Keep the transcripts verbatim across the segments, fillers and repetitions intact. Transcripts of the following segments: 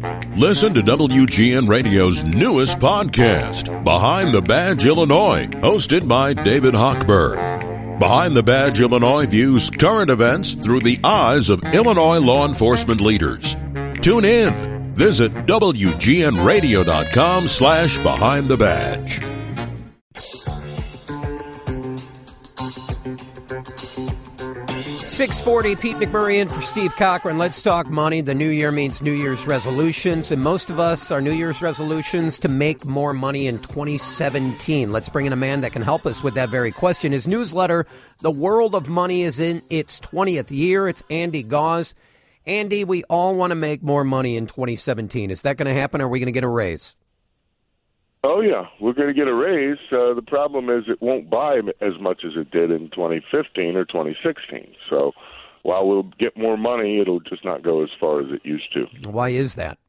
Listen to W G N Radio's newest podcast, Behind the Badge Illinois, hosted by David Hochberg. Behind the Badge Illinois views current events through the eyes of Illinois law enforcement leaders. Tune in. Visit W G N radio dot com slash behind the badge. six forty, Pete McMurray in for Steve Cochran. Let's talk money. The new year means New Year's resolutions, and most of us, our New Year's resolutions to make more money in twenty seventeen. Let's bring in a man that can help us with that very question. His newsletter, The World of Money, is in its twentieth year. It's Andy Gause. Andy, we all want to make more money in twenty seventeen. Is that going to happen, or are we going to get a raise? Oh, yeah, we're going to get a raise. Uh, the problem is it won't buy as much as it did in twenty fifteen or twenty sixteen. So while we'll get more money, it'll just not go as far as it used to. Why is that?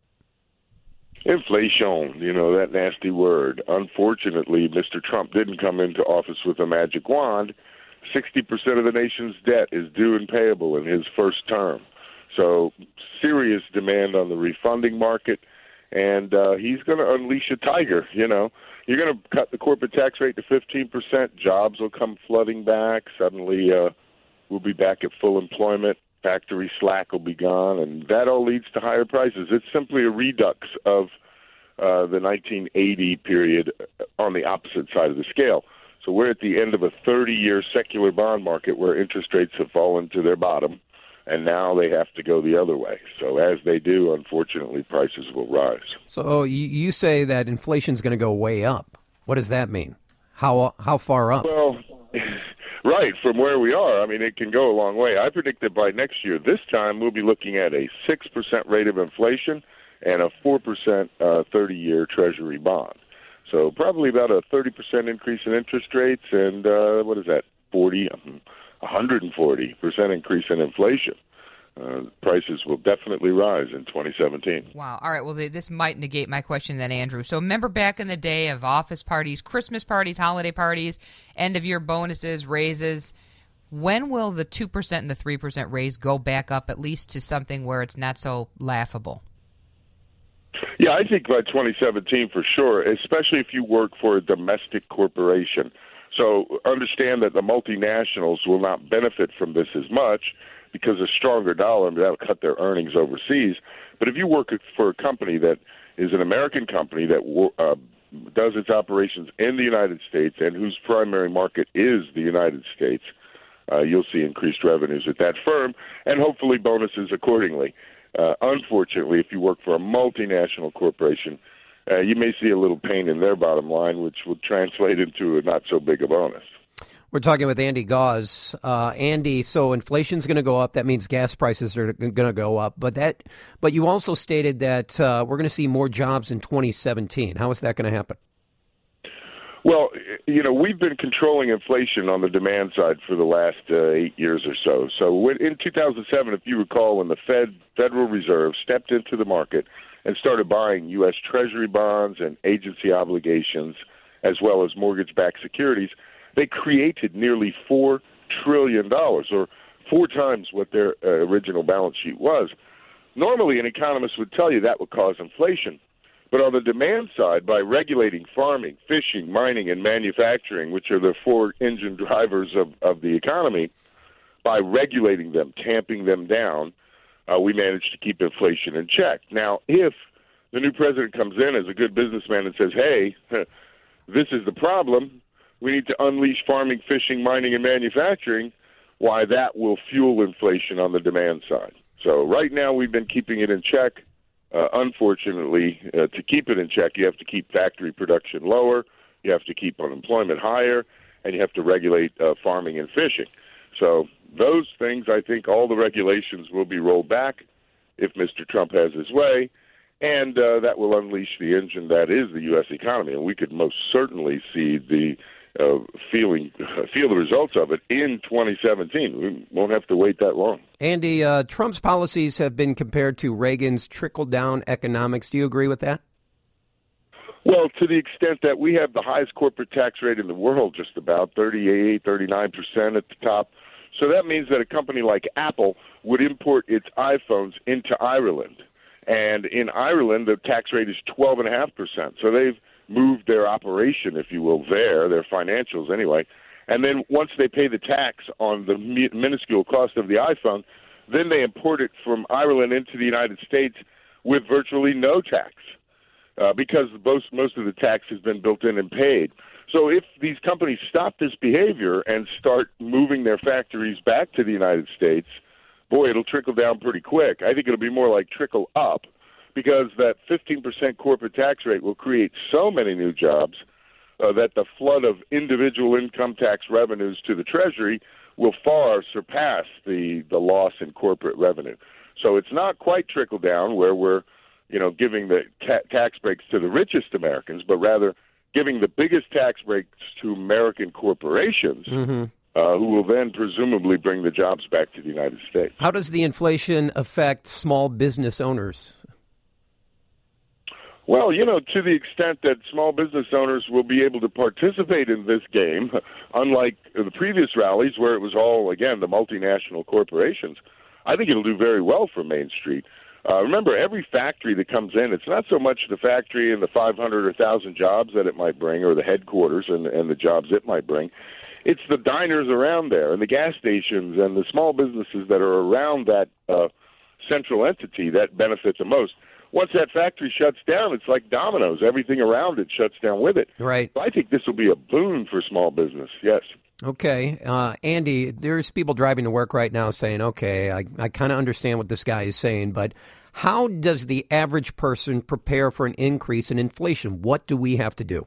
Inflation, you know, that nasty word. Unfortunately, Mister Trump didn't come into office with a magic wand. sixty percent of the nation's debt is due and payable in his first term. So serious demand on the refunding market. And uh, he's going to unleash a tiger, you know. You're going to cut the corporate tax rate to fifteen percent. Jobs will come flooding back. Suddenly uh, we'll be back at full employment. Factory slack will be gone. And that all leads to higher prices. It's simply a redux of uh, the nineteen eighty period on the opposite side of the scale. So we're at the end of a thirty-year secular bond market where interest rates have fallen to their bottom. And now they have to go the other way. So as they do, unfortunately, prices will rise. So you, you say that inflation's going to go way up. What does that mean? How how far up? Well, right, from where we are. I mean, it can go a long way. I predict that by next year, this time, we'll be looking at a six percent rate of inflation and a four percent uh, thirty-year Treasury bond. So probably about a thirty percent increase in interest rates and, uh, what is that, forty, one hundred forty percent increase in inflation. Uh, prices will definitely rise in twenty seventeen. Wow. All right. Well, this might negate my question then, Andrew. So remember back in the day of office parties, Christmas parties, holiday parties, end-of-year bonuses, raises, when will the two percent and the three percent raise go back up at least to something where it's not so laughable? Yeah, I think by twenty seventeen for sure, especially if you work for a domestic corporation. So understand that the multinationals will not benefit from this as much because a stronger dollar, that'll cut their earnings overseas. But if you work for a company that is an American company that uh, does its operations in the United States and whose primary market is the United States, uh, you'll see increased revenues at that firm and hopefully bonuses accordingly. Uh, unfortunately, if you work for a multinational corporation, uh, you may see a little pain in their bottom line, which will translate into a not so big a bonus. We're talking with Andy Gause. Uh, Andy, so inflation's going to go up. That means gas prices are going to go up. But that, but you also stated that uh, we're going to see more jobs in twenty seventeen. How is that going to happen? Well, you know, we've been controlling inflation on the demand side for the last uh, eight years or so. So when, in two thousand seven, if you recall, when the Fed, Federal Reserve stepped into the market and started buying U S Treasury bonds and agency obligations, as well as mortgage-backed securities, they created nearly four trillion dollars, or four times what their uh, original balance sheet was. Normally, an economist would tell you that would cause inflation. But on the demand side, by regulating farming, fishing, mining, and manufacturing, which are the four engine drivers of, of the economy, by regulating them, tamping them down, uh, we managed to keep inflation in check. Now, if the new president comes in as a good businessman and says, hey, this is the problem, we need to unleash farming, fishing, mining, and manufacturing, why that will fuel inflation on the demand side. So right now we've been keeping it in check. Uh, unfortunately, uh, to keep it in check, you have to keep factory production lower, you have to keep unemployment higher, and you have to regulate uh, farming and fishing. So those things, I think all the regulations will be rolled back if Mister Trump has his way, and uh, that will unleash the engine that is the U S economy. And we could most certainly see the uh, feeling uh, feel the results of it in twenty seventeen. We won't have to wait that long. Andy, uh, Trump's policies have been compared to Reagan's trickle-down economics. Do you agree with that? Well, to the extent that we have the highest corporate tax rate in the world, just about thirty-eight, thirty-nine percent at the top. So that means that a company like Apple would import its iPhones into Ireland. And in Ireland, the tax rate is twelve point five percent. So they've moved their operation, if you will, there, their financials anyway. And then once they pay the tax on the minuscule cost of the iPhone, then they import it from Ireland into the United States with virtually no tax uh, because most, most of the tax has been built in and paid. So if these companies stop this behavior and start moving their factories back to the United States, boy, it'll trickle down pretty quick. I think it'll be more like trickle up because that fifteen percent corporate tax rate will create so many new jobs uh, that the flood of individual income tax revenues to the Treasury will far surpass the, the loss in corporate revenue. So it's not quite trickle down where we're, you know, giving the ta- tax breaks to the richest Americans, but rather giving the biggest tax breaks to American corporations, mm-hmm. uh, who will then presumably bring the jobs back to the United States. How does the inflation affect small business owners? Well, you know, to the extent that small business owners will be able to participate in this game, unlike the previous rallies where it was all, again, the multinational corporations, I think it'll do very well for Main Street. Uh, remember, every factory that comes in, it's not so much the factory and the five hundred or one thousand jobs that it might bring or the headquarters and, and the jobs it might bring. It's the diners around there and the gas stations and the small businesses that are around that uh, central entity that benefit the most. Once that factory shuts down, it's like dominoes. Everything around it shuts down with it. Right. So I think this will be a boon for small business, yes. Okay. Uh, Andy, there's people driving to work right now saying, okay, I, I kind of understand what this guy is saying, but how does the average person prepare for an increase in inflation? What do we have to do?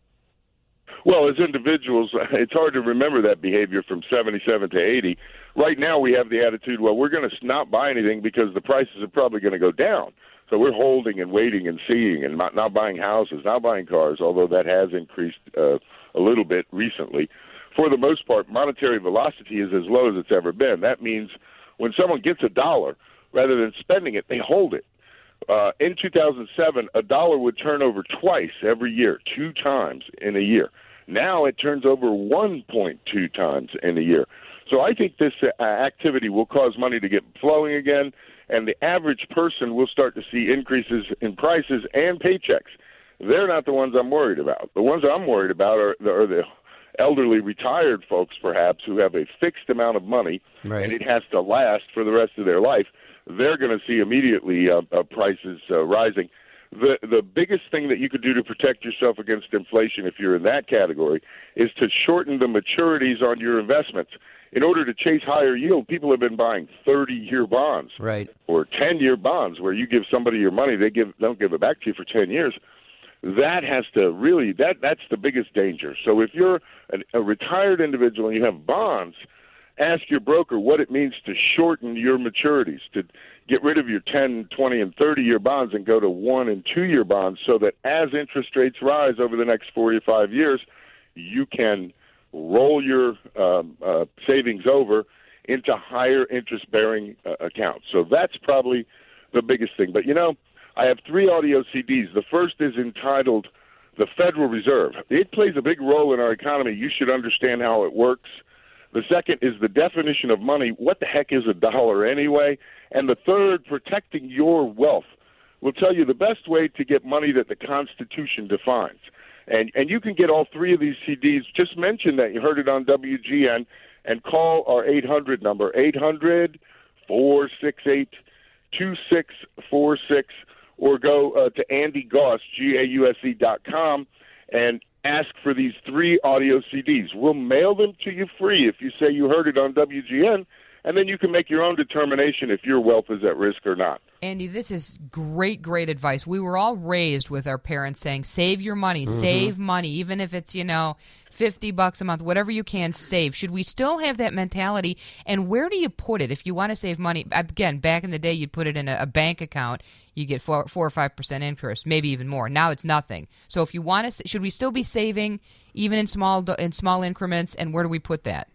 Well, as individuals, it's hard to remember that behavior from seventy-seven to eighty. Right now we have the attitude, well, we're going to not buy anything because the prices are probably going to go down. So we're holding and waiting and seeing and not, not buying houses, not buying cars, although that has increased uh, a little bit recently. For the most part, monetary velocity is as low as it's ever been. That means when someone gets a dollar, rather than spending it, they hold it. Uh, in two thousand seven, a dollar would turn over twice every year, two times in a year. Now it turns over one point two times in a year. So I think this uh, activity will cause money to get flowing again, and the average person will start to see increases in prices and paychecks. They're not the ones I'm worried about. The ones I'm worried about are the, are the elderly retired folks, perhaps, who have a fixed amount of money, right, and it has to last for the rest of their life. They're going to see immediately uh, uh, prices uh, rising. The the biggest thing that you could do to protect yourself against inflation, if you're in that category, is to shorten the maturities on your investments. In order to chase higher yield, people have been buying thirty-year bonds, right, or ten-year bonds, where you give somebody your money, they give don't give it back to you for ten years. That has to really that that's the biggest danger. So if you're a, a retired individual and you have bonds, ask your broker what it means to shorten your maturities, to get rid of your ten, twenty, and thirty-year bonds and go to one- and two-year bonds so that as interest rates rise over the next four to five years, you can roll your um, uh, savings over into higher interest-bearing uh, accounts. So that's probably the biggest thing. But, you know, I have three audio C Ds. The first is entitled The Federal Reserve. It plays a big role in our economy. You should understand how it works. The second is the definition of money. What the heck is a dollar anyway? And the third, protecting your wealth. Will tell you the best way to get money that the Constitution defines. And and you can get all three of these C Ds. Just mention that you heard it on W G N and call our eight hundred number, eight hundred, four six eight, two six four six, or go uh, to Andy Gause, G A U S E dot com, and ask for these three audio C Ds. We'll mail them to you free if you say you heard it on W G N, and then you can make your own determination if your wealth is at risk or not. Andy, this is great, great advice. We were all raised with our parents saying, save your money, mm-hmm. save money, even if it's, you know, fifty bucks a month, whatever you can save. Should we still have that mentality? And where do you put it? If you want to save money, again, back in the day, you'd put it in a, a bank account. You get four, four or five percent interest, maybe even more. Now it's nothing. So if you want to, should we still be saving even in small in small increments? And where do we put that?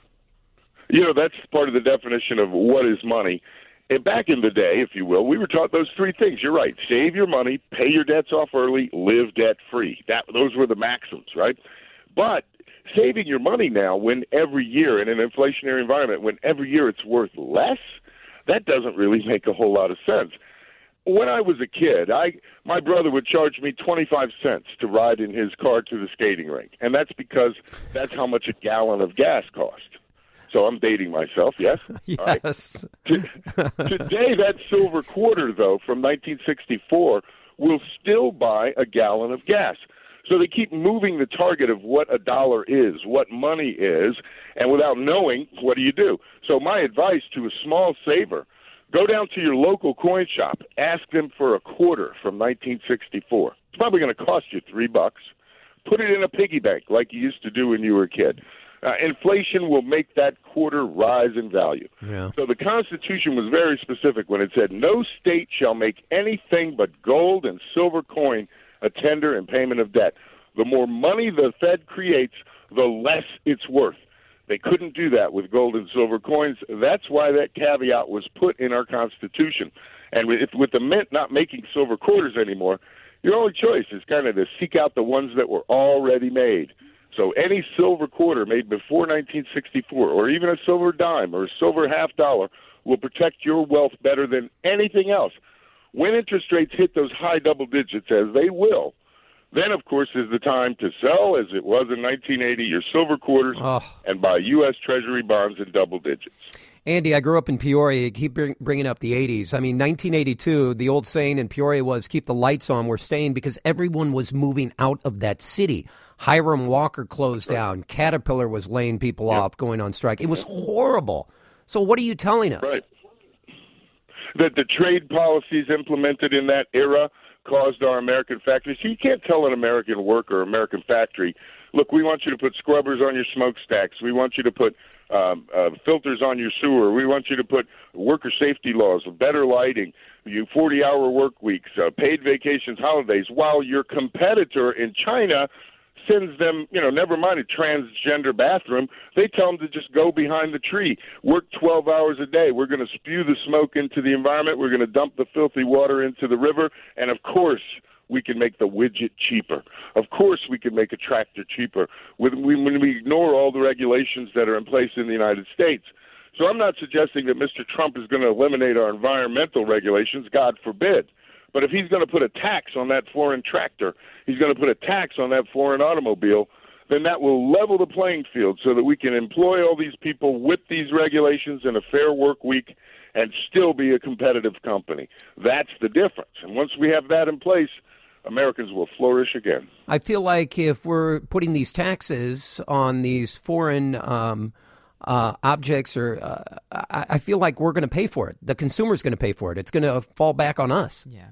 You know, that's part of the definition of what is money. And back in the day, if you will, we were taught those three things. You're right. Save your money, pay your debts off early, live debt-free. That Those were the maxims, right? But saving your money now when every year in an inflationary environment, when every year it's worth less, that doesn't really make a whole lot of sense. when I was a kid, I my brother would charge me twenty-five cents to ride in his car to the skating rink, and that's because that's how much a gallon of gas cost. So I'm dating myself, yes? Yes. Right. Today, that silver quarter, though, from nineteen sixty-four, will still buy a gallon of gas. So they keep moving the target of what a dollar is, what money is, and without knowing, what do you do? So my advice to a small saver, go down to your local coin shop, ask them for a quarter from nineteen sixty-four. It's probably going to cost you three bucks. Put it in a piggy bank like you used to do when you were a kid. Uh, inflation will make that quarter rise in value. Yeah. So the Constitution was very specific when it said, no state shall make anything but gold and silver coin a tender in payment of debt. The more money the Fed creates, the less it's worth. They couldn't do that with gold and silver coins. That's why that caveat was put in our Constitution. And with, with the Mint not making silver quarters anymore, your only choice is kind of to seek out the ones that were already made. So any silver quarter made before nineteen sixty-four, or even a silver dime or a silver half dollar, will protect your wealth better than anything else. When interest rates hit those high double digits, as they will, then, of course, is the time to sell, as it was in nineteen eighty, your silver quarters oh. and buy U S Treasury bonds in double digits. Andy, I grew up in Peoria. You keep bringing up the eighties. I mean, nineteen eighty-two, the old saying in Peoria was, keep the lights on. We're staying because everyone was moving out of that city. Hiram Walker closed right. down. Caterpillar was laying people yep. off, going on strike. It was horrible. So what are you telling us? Right. That the trade policies implemented in that era caused our American factories. So you can't tell an American worker, American factory, look, we want you to put scrubbers on your smokestacks. We want you to put um, uh, filters on your sewer. We want you to put worker safety laws, better lighting, you forty-hour work weeks, uh, paid vacations, holidays, while your competitor in China sends them, you know, never mind a transgender bathroom, they tell them to just go behind the tree, work twelve hours a day. We're going to spew the smoke into the environment. We're going to dump the filthy water into the river. And, of course, we can make the widget cheaper. Of course we can make a tractor cheaper when we, when we ignore all the regulations that are in place in the United States. So I'm not suggesting that Mister Trump is going to eliminate our environmental regulations, God forbid. But if he's going to put a tax on that foreign tractor, he's going to put a tax on that foreign automobile, then that will level the playing field so that we can employ all these people with these regulations in a fair work week and still be a competitive company. That's the difference. And once we have that in place, Americans will flourish again. I feel like if we're putting these taxes on these foreign um, uh, objects, or uh, I, I feel like we're going to pay for it. The consumer's going to pay for it. It's going to fall back on us. Yeah.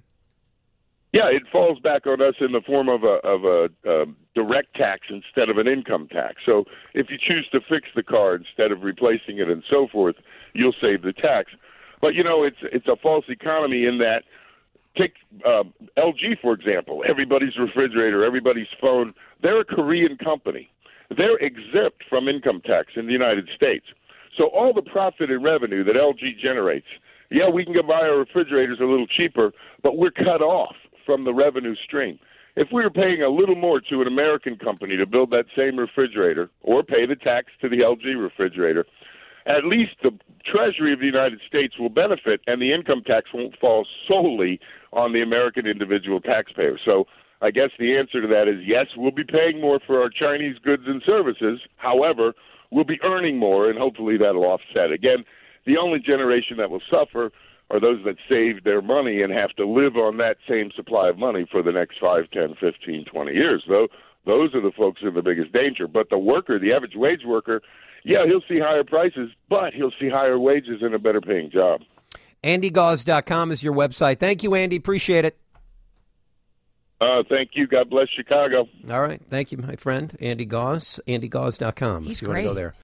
Yeah, it falls back on us in the form of a of a, a direct tax instead of an income tax. So if you choose to fix the car instead of replacing it and so forth, you'll save the tax. But, you know, it's it's a false economy in that, take uh, L G, for example, everybody's refrigerator, everybody's phone, they're a Korean company. They're exempt from income tax in the United States. So all the profit and revenue that L G generates, yeah, we can go buy our refrigerators a little cheaper, but we're cut off from the revenue stream. If we were paying a little more to an American company to build that same refrigerator or pay the tax to the L G refrigerator, at least the Treasury of the United States will benefit, and the income tax won't fall solely on the American individual taxpayer. So I guess the answer to that is yes, we'll be paying more for our Chinese goods and services. However, we'll be earning more, and hopefully that'll offset. Again, the only generation that will suffer are those that save their money and have to live on that same supply of money for the next five, ten, fifteen, twenty years. Though those are the folks in the biggest danger. But the worker, the average wage worker, yeah, he'll see higher prices, but he'll see higher wages and a better paying job. Andy Gause dot com is your website. Thank you, Andy. Appreciate it. Uh, thank you. God bless Chicago. All right. Thank you, my friend. Andy Gause, Andy Gause dot com. He's if you great. want to go there.